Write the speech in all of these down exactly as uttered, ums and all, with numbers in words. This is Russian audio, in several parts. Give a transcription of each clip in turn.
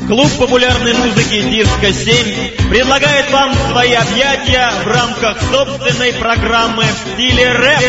Клуб популярной музыки «Диско семь» предлагает вам свои объятия в рамках собственной программы в стиле рэп.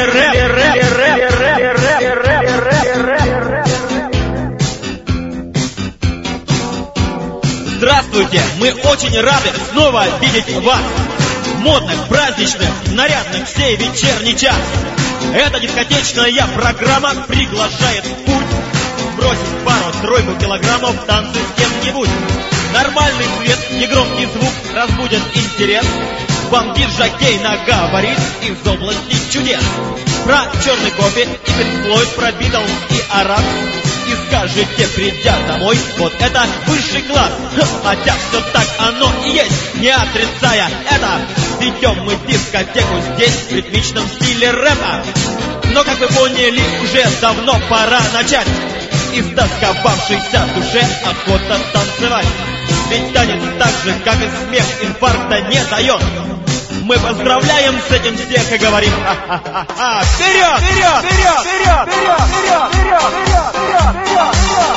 Здравствуйте! Мы очень рады снова видеть вас в модных, праздничных, нарядных сей вечерний час. Эта дискотечная программа приглашает в путь бросить пару-тройку килограммов в танцы с кем-нибудь. Нормальный свет, негромкий звук разбудят интерес. Вам диджей наговорит из области чудес про черный кофе и Pink Floyd, про Битлз и Араб. И скажете, придя домой, вот это высший класс. Хотя все так оно и есть, не отрицая это. Ведем мы дискотеку здесь в ритмичном стиле рэпа. Но, как вы поняли, уже давно пора начать. Истосковавшейся душе охота танцевать. Ведь танец так же, как и смех, инфаркта не дает. Мы поздравляем с этим всех и говорим ха-ха-ха-ха. Вперед! Вперед! Вперед! Вперед! Вперед! Вперед! Вперед! Вперед! Вперед!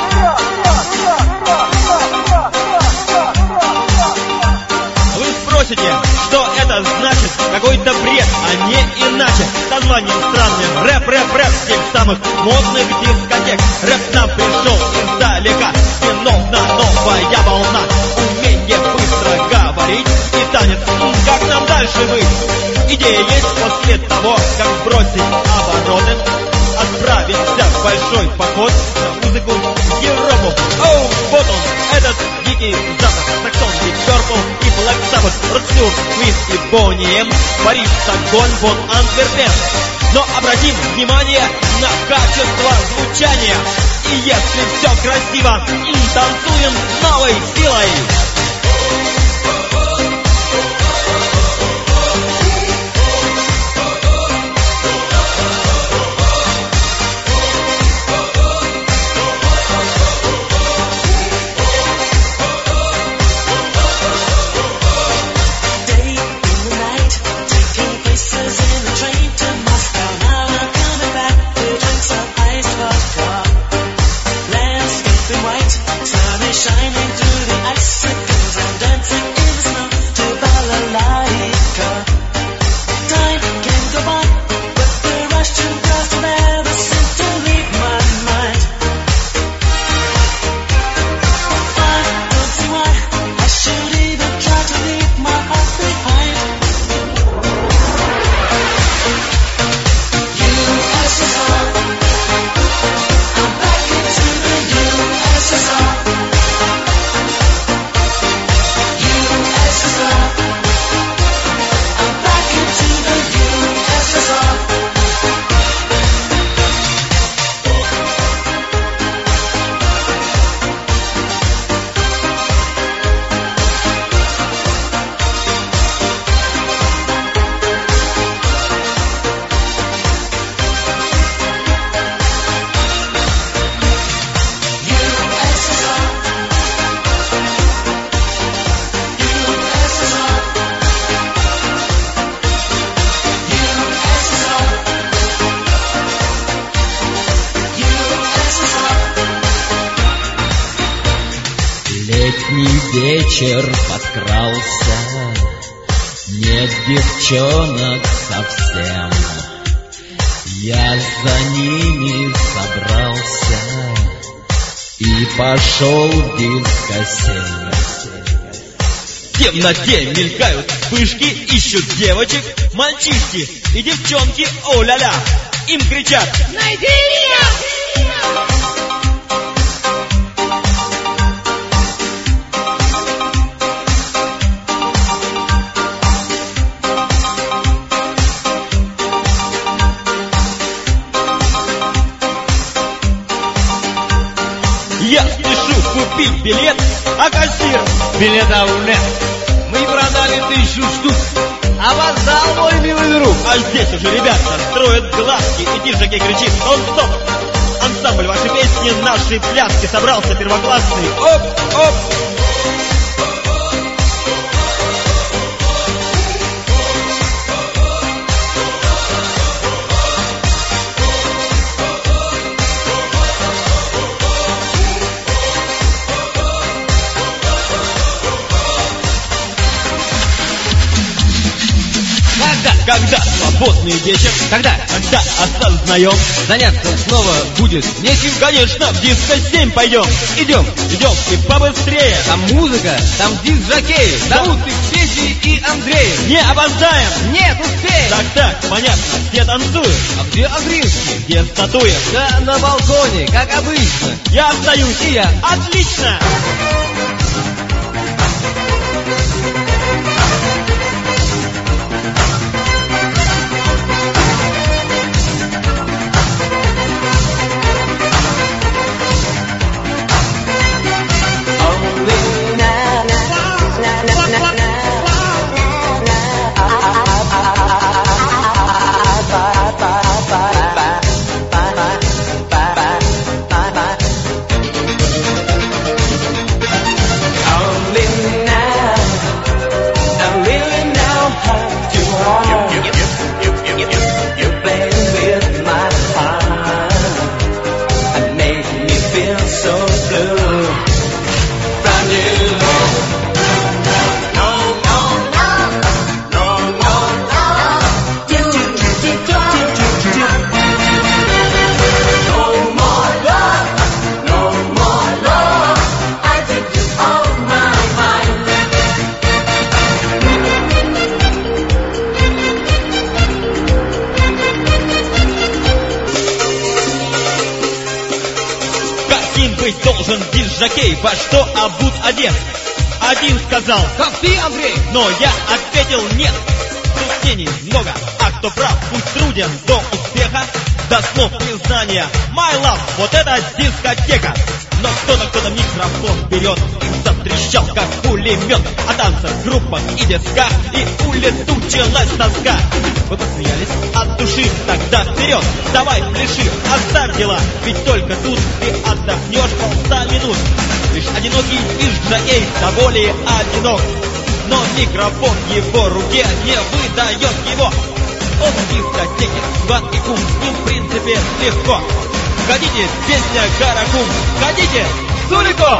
Вы спросите, что это значит? Какой-то бред, а не иначе. Названием странным рэп, рэп, рэп тех самых модных дискотек. Рэп к нам пришел издалека, виновна новая волна. Умение быстро говорить и танец, как нам дальше быть? Идея есть после того, как сбросить обороты, отправиться в большой поход на музыку в Европу. Оу, вот он, этот дикий запах. Саксон, Deep Purple и Black Sabbath, Род Стюарт, Квин и Бонни Эм, Париж, Стокгольм, Бон, Антверпен. Но обратим внимание на качество звучания. И если все красиво, танцуем с новой силой. Shining through the icicles and dancing in the snow to balalaika. Time can go by, but the Russian girls never seem to leave my mind. I don't see why I should even try to leave my heart behind. U S S R, I'm back into the U S S R. Летний вечер подкрался, нет девчонок совсем. Я за ними собрался и пошел в дискосень. В темноте мелькают вспышки, ищут девочек, мальчишки и девчонки, о-ля-ля. Им кричат: найди меня! Я спешу купить билет, а кассир: билета нет. Мы продали тысячу штук, опоздал мой милый друг. А здесь уже ребята строят глазки, и диджей кричит: нон-стоп. Ансамбль, ваши песни, наши пляски, собрался первоклассный. Оп, оп. Когда свободный вечер, Когда когда осознаем, заняться снова будет нечем, конечно, в диско семь пойдем. идем. Идем и побыстрее. Там музыка, там диск-жокеи, зовут их Петей и Андрей. Не опоздаем. Нет, успеем. Так, так, понятно, все танцуют. А где Андрейский? Где статуя? Да на балконе, как обычно. Я остаюсь. И я. Отлично. Быть должен диск-жокей, во что обут одет. Один сказал, Как ты, Андрей? но я ответил нет. Тут мнений много, а кто прав, пусть труден до успеха. До слов признания, my love, вот это дискотека. Но кто-то, кто-то микрофон берет и затрещал, как пулемет. О танцах, группах и дисках, и улетучилась тоска. Вы посмеялись от души, тогда вперед, давай пляши, оставь дела. Ведь только тут ты отдохнешь полста минут. Лишь одинокий диск-жокей до боли одинок. Но микрофон в его руке не выдает его. Он в дискотеке, сват и кум, с ним в принципе легко. Ходите, песня Каракум, ходите, Сурико!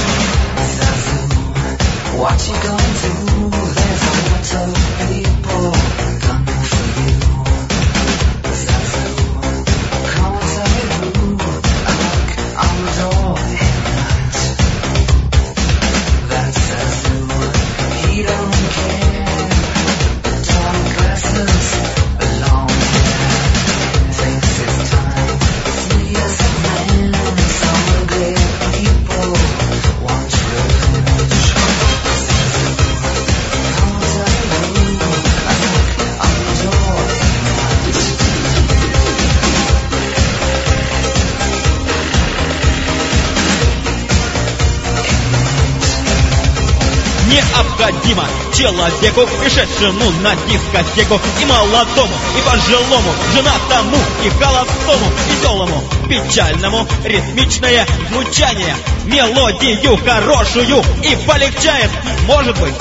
What you gonna do? There's a lot of people coming for you. Zazu, come and tell me who. A knock on the door at night. That's Zazu, he don't care. Dark glasses, long hair. Thinks it's time. See us man, some ugly people want revenge. Необходимо человеку, пришедшему на дискотеку, и молодому, и пожилому, женатому, и холостому, веселому, печальному, ритмичное звучание, мелодию хорошую, и полегчает, может быть.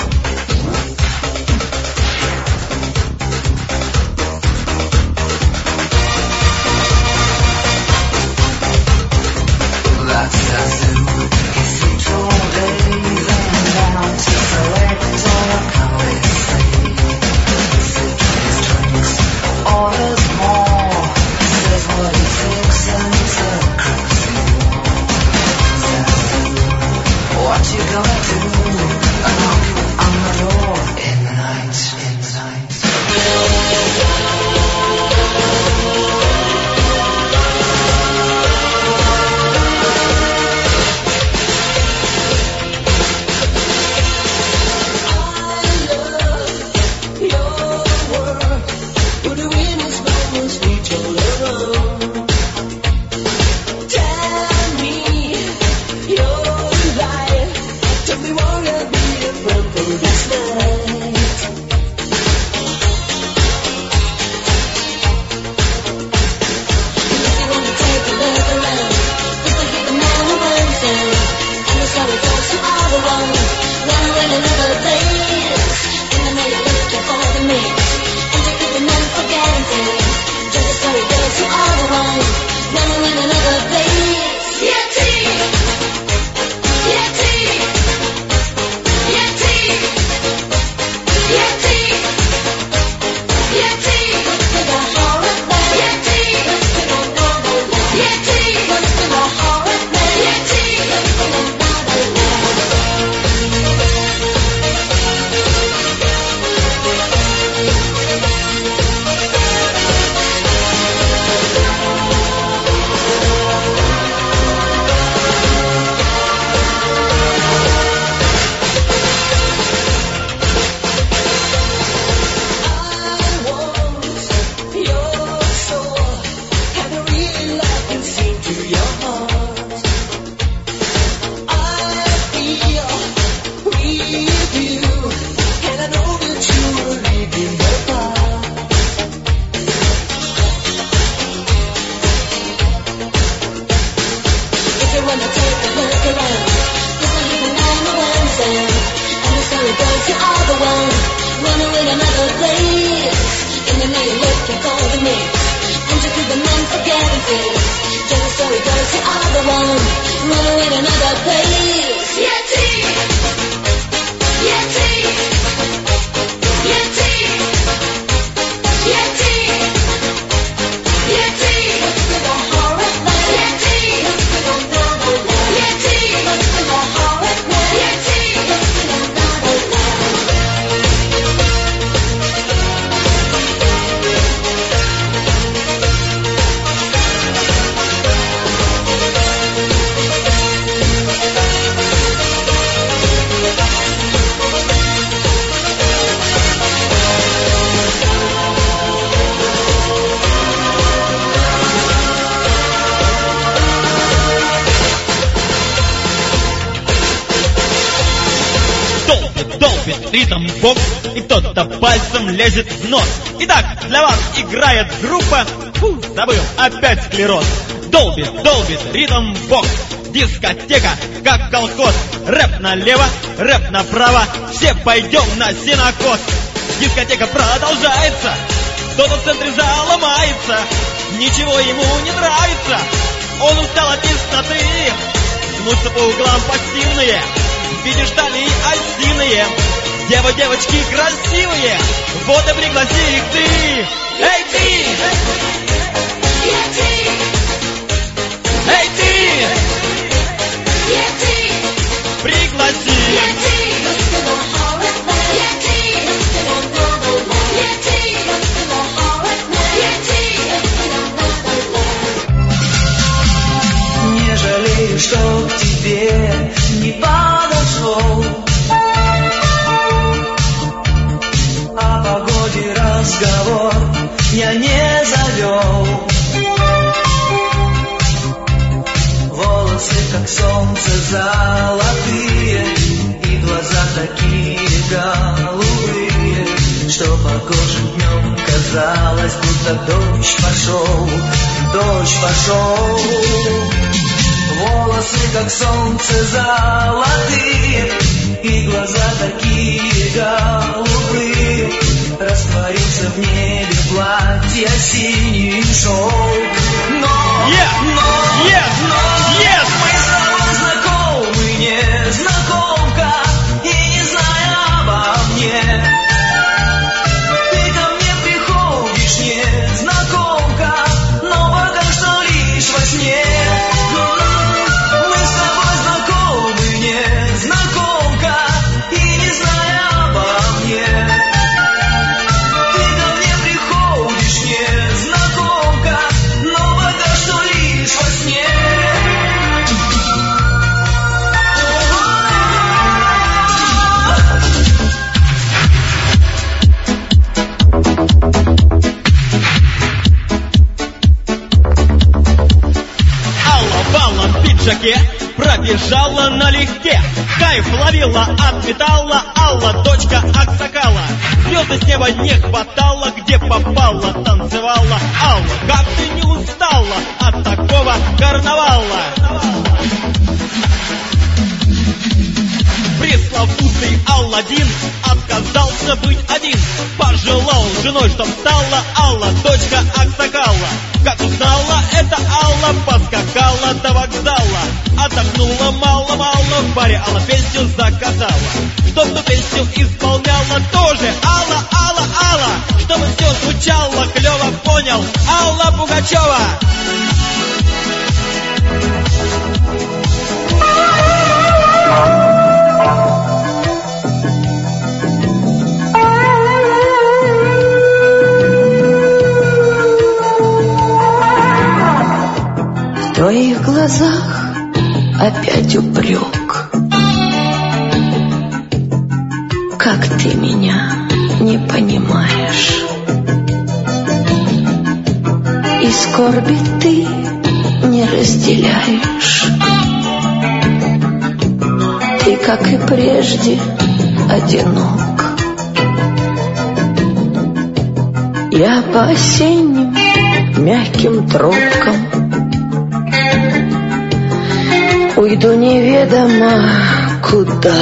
That's Zazu. He sleeps all day, then down to select all currency. Sips his drinks, orders more, says what he thinks and it's a crazy war. Zazu, what you gonna do? A knock on the door in the night, in the night. Tell me your life. Tell me what one, running in another place. Yeti, Yeti, Yeti, Yeti, Yeti, the horror man. Yeti, Yeti, the horror man. Yeti, Долбит, долбит ритм бокс, и кто-то пальцем лезет в нос. Итак, для вас играет группа, фу, забыл, опять склероз. Долбит, долбит ритм бокс, дискотека, как колхоз. Рэп налево, рэп направо, все пойдем на сенокос. Дискотека продолжается, кто-то в центре зала мается. Ничего ему не нравится, он устал от тесноты. Гнутся по углам пассивные, видишь талии осиные. Девы, девочки красивые, вот и пригласи их ты. Эй ты! Эй ты! Пригласи! Не жалею, что к тебе не подошел. О погоде разговор я не завел. Волосы, как солнце, золотые, и глаза такие голубые, что погожим днем казалось, будто дождь пошел, дождь пошел. Волосы, как солнце, золотые, и глаза такие голубые, растворился в небе платье синий шелк. Но, Yeah! но, Yes! но, Yes! мы с тобой знакомы, незнакомка, и не зная обо мне. Ты ко мне приходишь, незнакомка, но пока что лишь во сне. Мы с тобой знакомы, незнакомка, и не зная обо мне. Ты ко мне приходишь, незнакомка, но пока что лишь во сне. Алла в алом пиджаке пробежала налегке. Кайф ловила от металла Алла, дочка Аксакала. Звезды с неба не хватало, где попала, танцевала Алла. Как ты не устала от такого карнавала? Пресловутый Алладин отказался быть один. Пожелал женой, чтоб стала Алла, дочка Аксакала. Как узнала это Алла, поскакала до вокзала. Отдохнула мало-мало, в баре Алла песню заказала. Чтоб ту песню исполняла тоже Алла, Алла, Алла. Чтобы все звучало клево, понял, Алла Пугачева. В твоих глазах опять упрек. Как ты меня не понимаешь? И скорби ты не разделяешь. Ты, как и прежде, одинок. Я по осенним мягким тропкам уйду неведомо куда.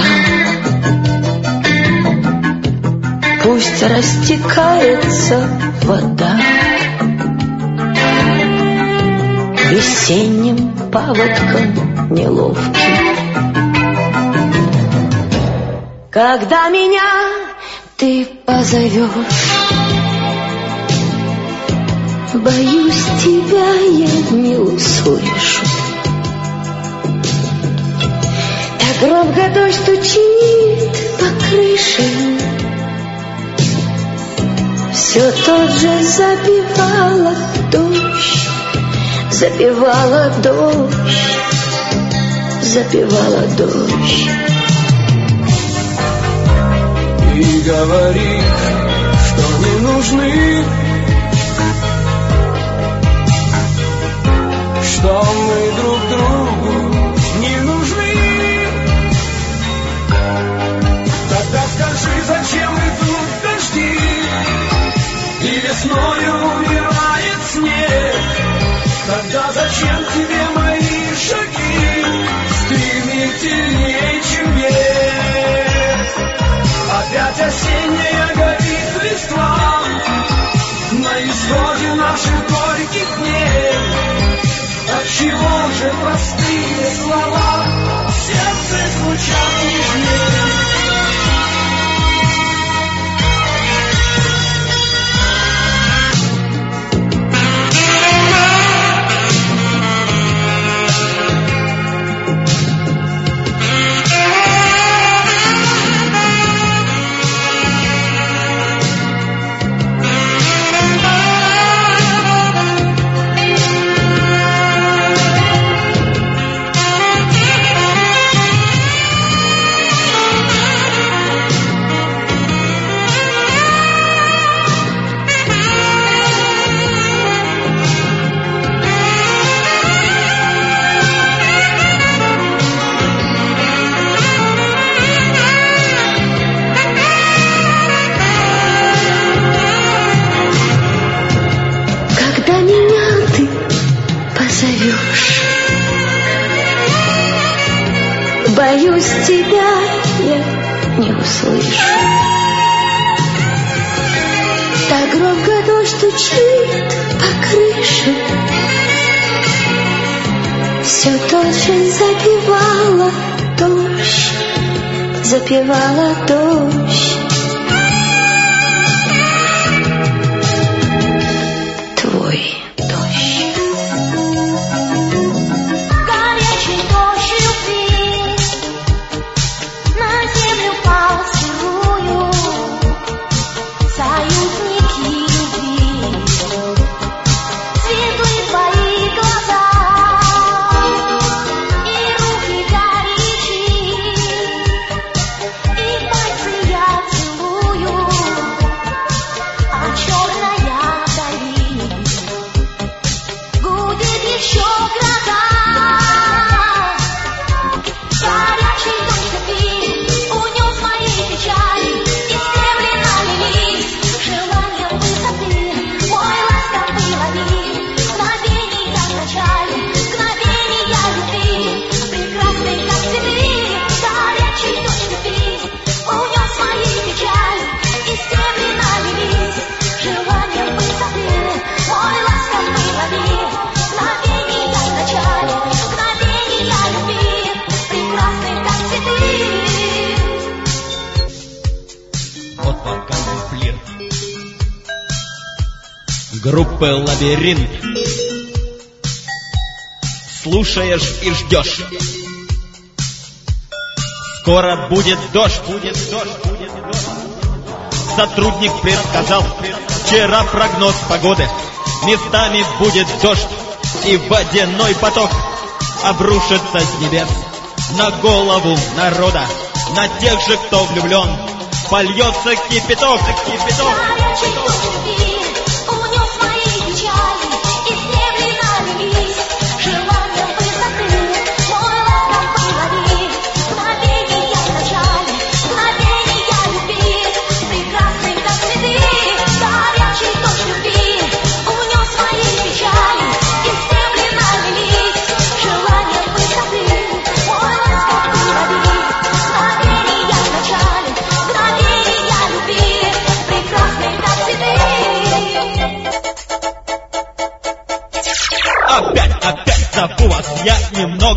Пусть растекается вода. весенним паводком неловким. Когда меня ты позовешь, боюсь, тебя я не услышу. Так громко дождь стучит по крыше, все тот же запевала дождь, запевала дождь, запевала дождь. И говорит, что не нужны, что мы друг другу не нужны. Тогда скажи, зачем идут дожди, и весною умирает снег. Тогда зачем тебе мои шаги стремительнее, чем вверх? Опять осенняя горит листва на исходе наших горьких дней. Отчего же простые слова в сердце звучат нежнее? Боюсь, тебя я не услышу. Так громко дождь стучит по крыше, все тот же запевала дождь, запевала дождь. Твой дождь. Горячий дождь любви на землю пал сырую, союзники любви, светлые твои глаза и руки горячие, и пальцы я целую, а черная вдали гудит еще гроза. Горячий дождь любви унес мои печали, и стебли налились желанием высоты. Мой ласковый лови мгновения в начале, мгновения любви, прекрасный как цветы. Горячий дождь любви унес мои печали, и стебли налились желанием высоты. Мой ласковый лови мгновения в начале, мгновения любви, прекрасный как цветы. Вот вокальный флирт группы «Лабиринт». Слушаешь и ждешь. Скоро будет дождь, будет дождь, будет дождь. Сотрудник предсказал вчера прогноз погоды. Местами будет дождь, и водяной поток обрушится с небес на голову народа, на тех же, кто влюблен. Польется кипяток, кипяток. Горячий дождь любви унес мои печали, и стебли налились желанием высоты. Мой ласковый лови мгновения в начале, мгновения любви, прекрасный как цветы. Горячий дождь любви унес мои печали, и стебли налились желанием высоты. Мой ласковый лови мгновения в начале, мгновения любви, прекрасный как цветы.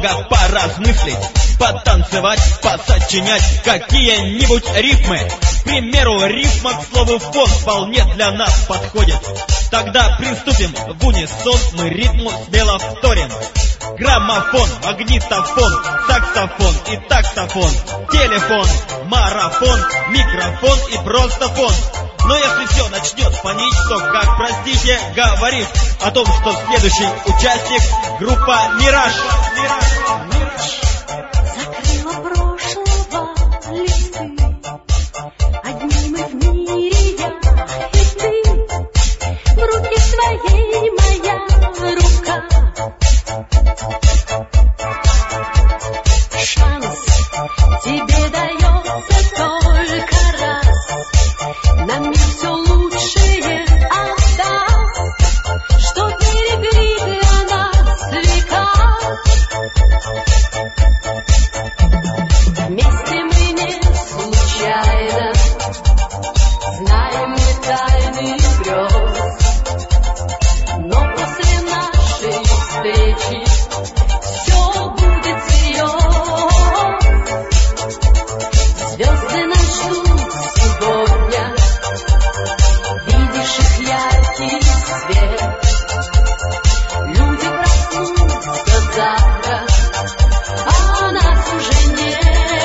немного поразмыслить, потанцевать, посочинять какие-нибудь рифмы. К примеру, рифма к слову фон вполне для нас подходит. Тогда приступим в унисон, мы ритму смело вторим. Граммофон, магнитофон, саксофон и таксофон, телефон, марафон, микрофон и просто фон. Но если все начнет фонить, то как, простите, говорит о том, что следующий участник — группа «Мираж». Закрыла прошлого листы, одни мы в мире, я и ты. В руке твоей моя рука. Шанс тебе дается только раз. На миг все лучшее отдам, что берегли для нас века. Вместе мы не случайно знаем мы тайны грез, но после нашей встречи все будет серьез. Звезды нас ждут сегодня, видишь их яркий свет. Люди проснутся завтра, а нас уже нет.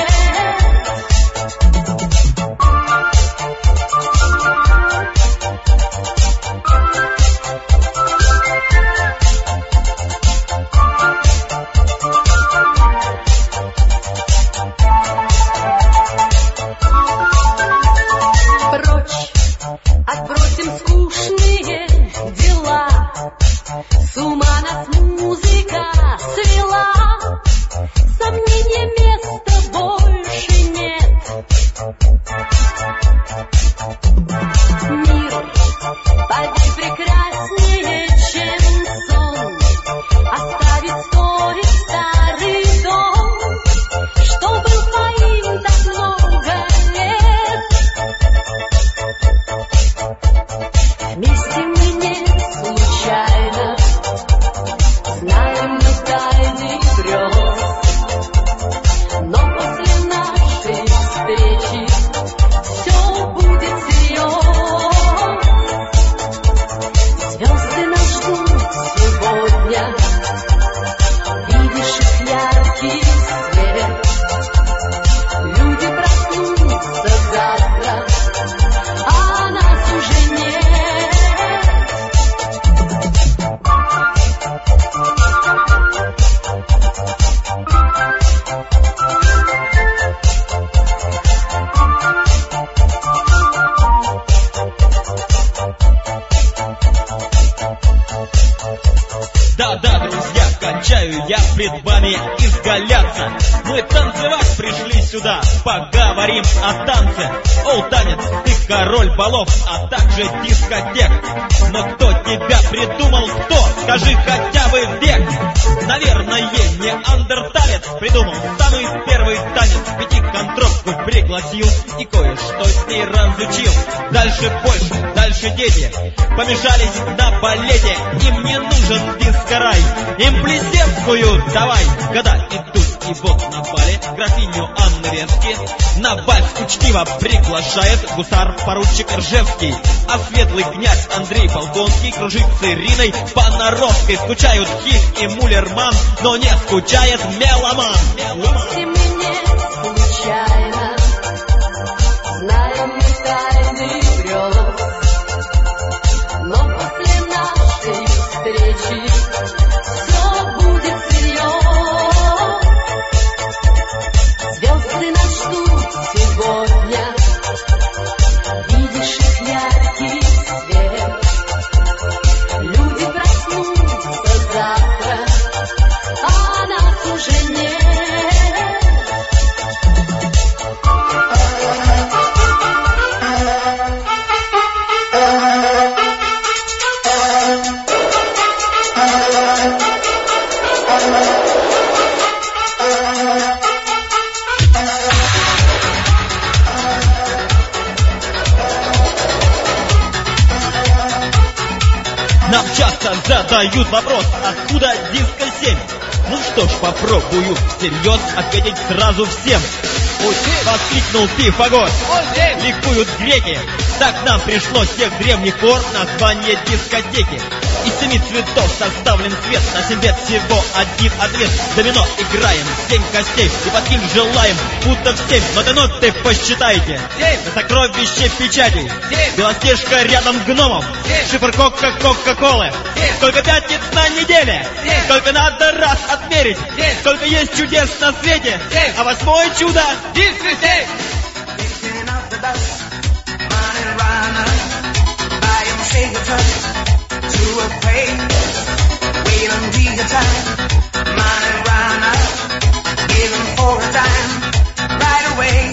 Прочь отбросим скучные дела, с ума нас музыка свела. Сомнения места больше нет. Мир, поверь, прекраснее, чем сон. Оставить стоит старый дом, что был твоим так много лет. Вместе мы не случайно знаем мы тайны грез, но после нашей встречи все будет серьез. Звезды нас ждут сегодня, видишь их яркий свет. Люди проснутся завтра, а нас уже нет. Да-да, друзья, кончаю я пред вами изгаляться. Мы танцевать пришли сюда, поговорим о танце. О, танец, ты король балов, а также дискотек. Но кто тебя придумал, кто? Скажи хотя бы век. Наверное, неандерталец придумал самый первый танец. Пятиконтровку пригласил и кое-что с ней разучил. Дальше больше, дальше дети помешались на балете. Им не нужен диско-рай, им плесецкую давай. Года идут, и вот на бале графиню Анны Ренски на вальс учтиво приглашает гусар-поручик Ржевский. А светлый князь Андрей Болконский кружит с Ириной Понаровской. Скучают Хиль и Муллерман, но не скучает меломан. Вместе мы не случайно знаем мы тайны грез, но после нашей встречи все будет серьез. Звезды нас ждут сегодня, видишь их яркий свет. Люди проснутся завтра, а нас уже нет. Нам часто задают вопрос, откуда диско семь? Ну что ж, попробую всерьез ответить сразу всем. Воскликнул Пифагор. Ликуют греки. Так нам пришло с тех древних пор название дискотеки. Из семи цветов составлен цвет, на семь бед всего один ответ. Домино играем, семь костей, и под ним желаем футов семь. Ноты ноты посчитайте, на сокровище печати. Белоснежка рядом с гномом, шифр кока кока-колы. Сколько пятниц на неделе, сколько надо раз отмерить. Сколько есть чудес на свете, а восьмое чудо — дискотека. To a place, wait until your time, money run out, give him for a time, right away.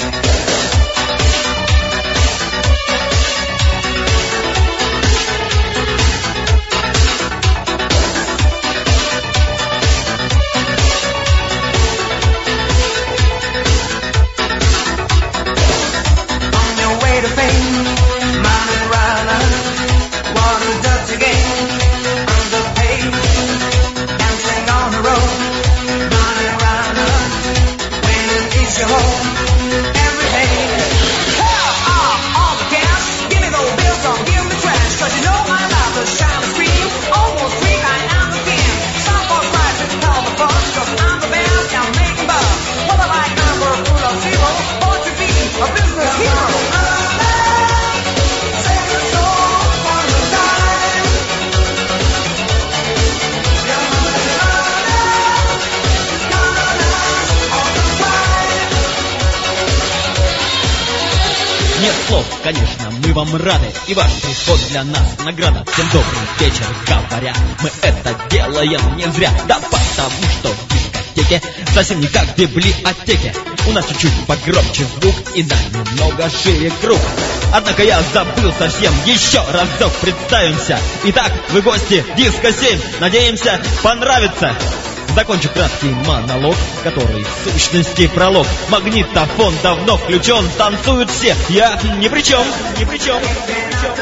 On your way to fame, money run out, what a dirty game. Нет слов, конечно, мы вам рады, и ваш приход для нас награда. Всем добрый вечер, говоря, мы это делаем не зря. Да потому что в дискотеке совсем не как в библиотеке. У нас чуть-чуть погромче звук и на немного шире круг. Однако я забыл совсем, еще разок представимся. Итак, вы гости Диско семь, надеемся, понравится. Закончу краткий монолог, который в сущности пролог. Магнитофон давно включен, танцуют все, я ни при чем, ни при чем, ни при чем.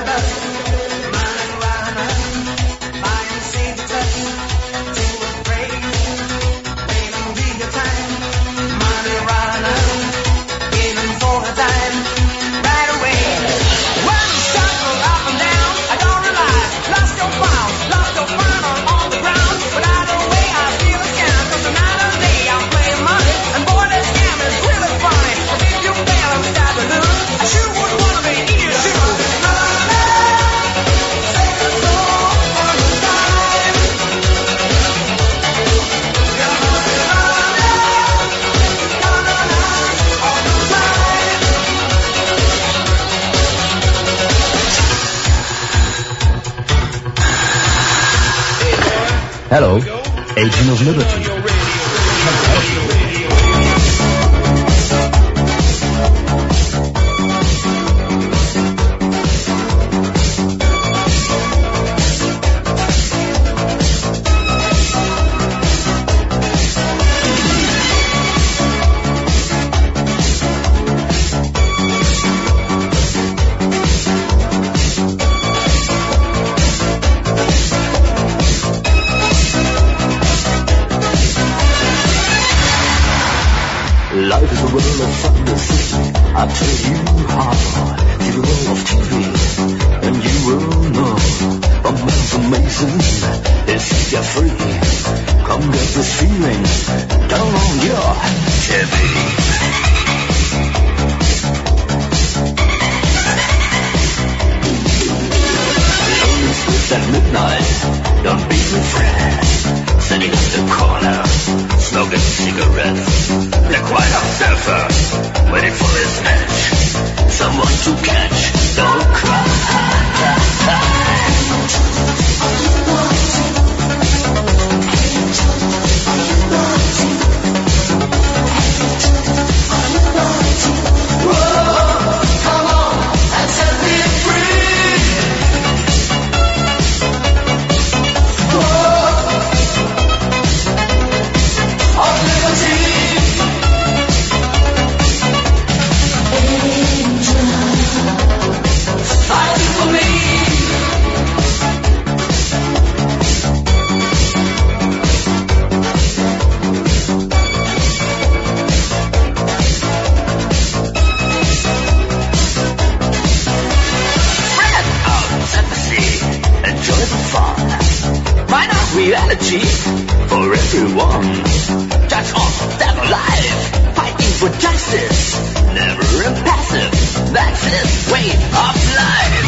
Hello, Agent of Liberty. Life is a world of fantasy. I tell you how. See the world of T V, and you will know. From man to Mason, it's set free. Come get this feeling down on your T V. Lonely sleeps at midnight. Don't be afraid. Sitting in the corner, smoking cigarettes. Black white observer, waiting for his match. Someone to catch, don't cry. Whoa, come on and set me free. Whoa, of liberty. reality for everyone. That's all that life, fighting for justice, never impassive. That's his way of life.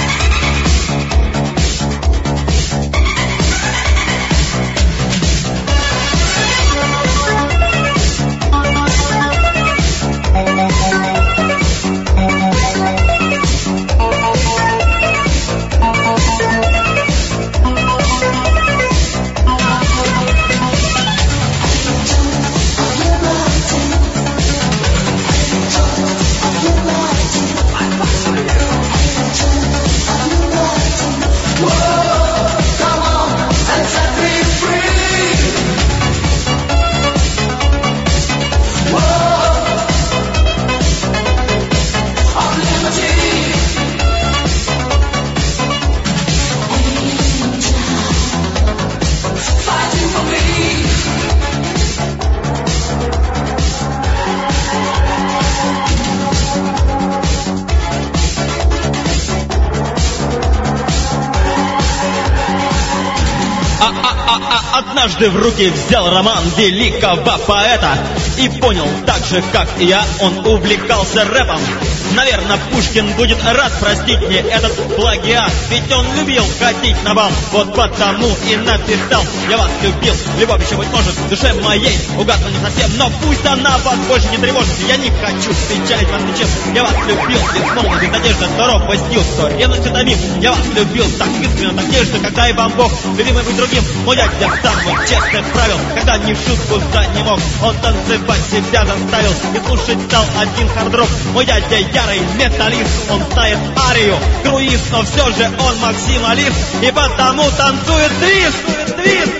Однажды в руки взял роман великого поэта и понял, так же, как и я, он увлекался рэпом. Наверное, Пушкин будет рад простить мне этот плагиат, ведь он любил ходить на бал, вот потому и написал: я вас любил, любовь еще, быть может, в душе моей угасла не совсем, но пусть она вас больше не тревожит. Я не хочу печалить вас ничем. Я вас любил, без молодости, без надежды, кто робко стил, кто ревностью томим. Я вас любил так искренно, так нежно, когда и вам Бог, любимый быть другим. Мой дядя самых честных правил, когда ни в шутку да не мог, он танцевать себя заставил и слушать стал один хард-рок. Мой дядя ярый металлист, он знает арию, круиз, но все же он максималист, и потому танцует твист, твист.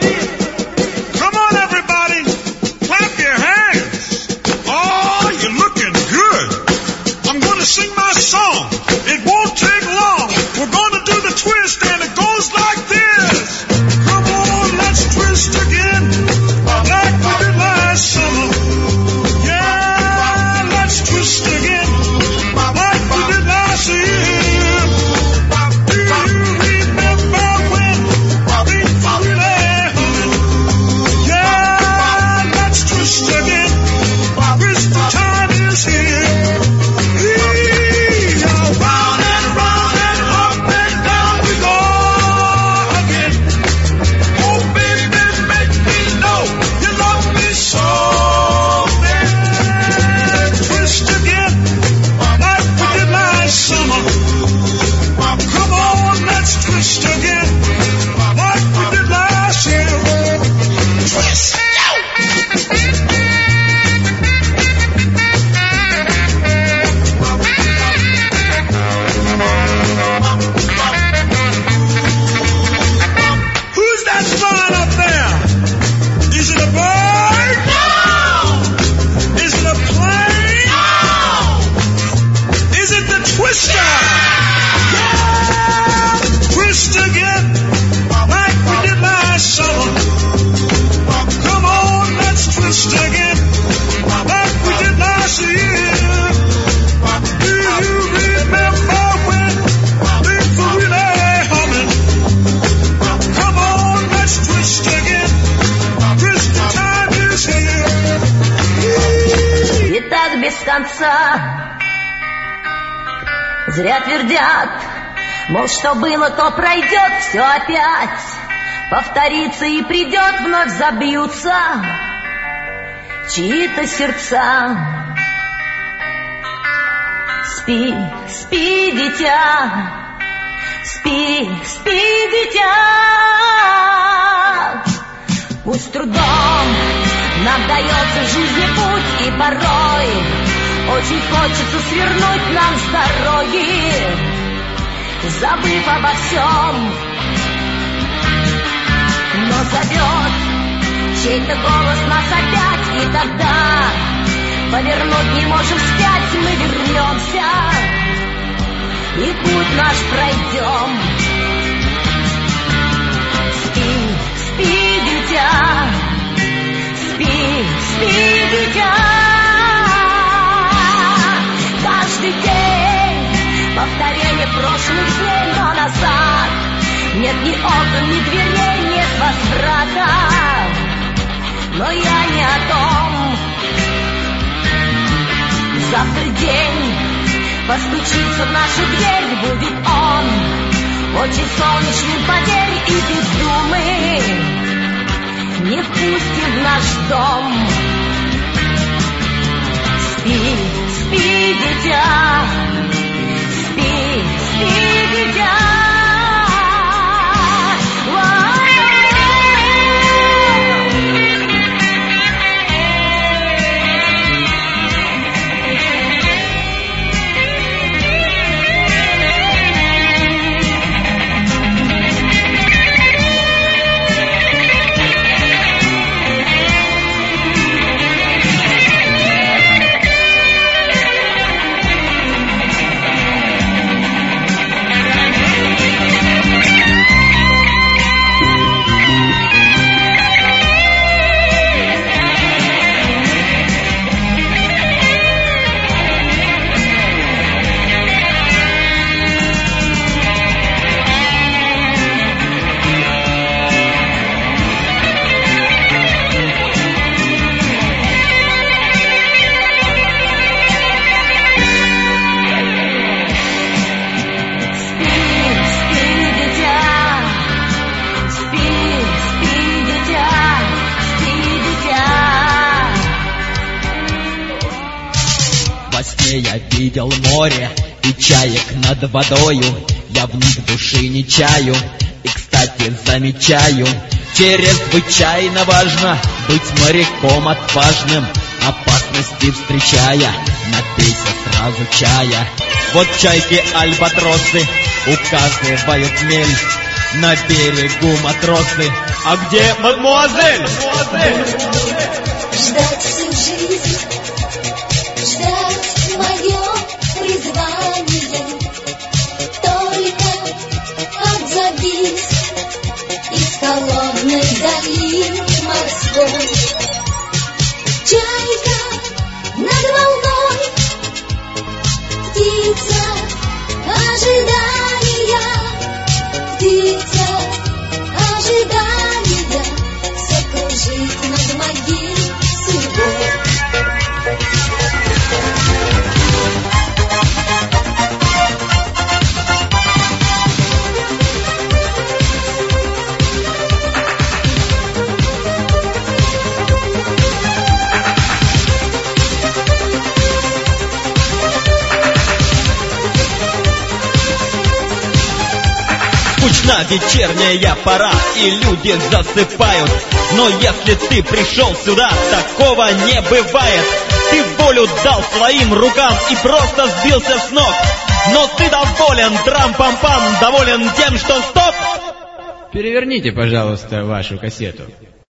Come on, everybody, clap your hands. Oh, you're looking good. I'm gonna sing my song. It won't take long. We're gonna do the twist, and it goes like this. Come on, let's twist again, like we did last summer. Yeah, let's twist again, like we did last year. Do you remember when we really humming? Yeah, let's twist again. Twist the time is here. Yeah, round and round and up and down we go again. Oh baby, make me know you love me so. Man, twist again, like we did last summer. Come on, let's twist again, like we did last year. Twist. Who's that flying up there? Is it a bird? No. Is it a plane? No. Is it the twister? Yeah. Twist again, like we did last summer. Come on, let's twist again, like we did last year. Do you remember when things were really humming? Come on, let's twist again. Twist the time is here. И так без конца. Зря твердят, мол, что было, то пройдет, все опять повторится и придет, вновь забьются чьи-то сердца. Спи, спи, дитя, спи, спи, дитя. Пусть трудом нам дается в жизни путь, и порой очень хочется свернуть нам с дороги, забыв обо всем. Но зовет чей-то голос нас опять, и тогда повернуть не можем вспять, мы вернемся и путь наш пройдем. Спи, спи, дитя, спи, спи, дитя. Каждый день повторение прошлых дней, но назад Нет ни окон, ни дверей, нет возврата. Но я не о том. Завтра день постучится в нашу дверь, будет он очень солнечный, поверь, и бездумный не впустим в наш дом. Спи, спи, дитя, спи, спи, дитя. Я видел море и чаек над водою, я в них души не чаю. И, кстати, замечаю, чрезвычайно важно быть моряком отважным, опасности встречая, напейся сразу чая. Вот чайки альбатросы указывают мель, на берегу матросы. А где мадмуазель? Мадмуазель! Ждать всю жизнь, ждать мое призвание, только отзовись из холодной дали морской. Чайка над волной, птица ожидания, птица ожидания, все кружит над моей судьбой. Скучна вечерняя пора, и люди засыпают. Но если ты пришел сюда, такого не бывает. Ты волю дал своим рукам и просто сбился с ног. Но ты доволен, трам-пам-пам, доволен тем, что стоп. Переверните, пожалуйста, вашу кассету.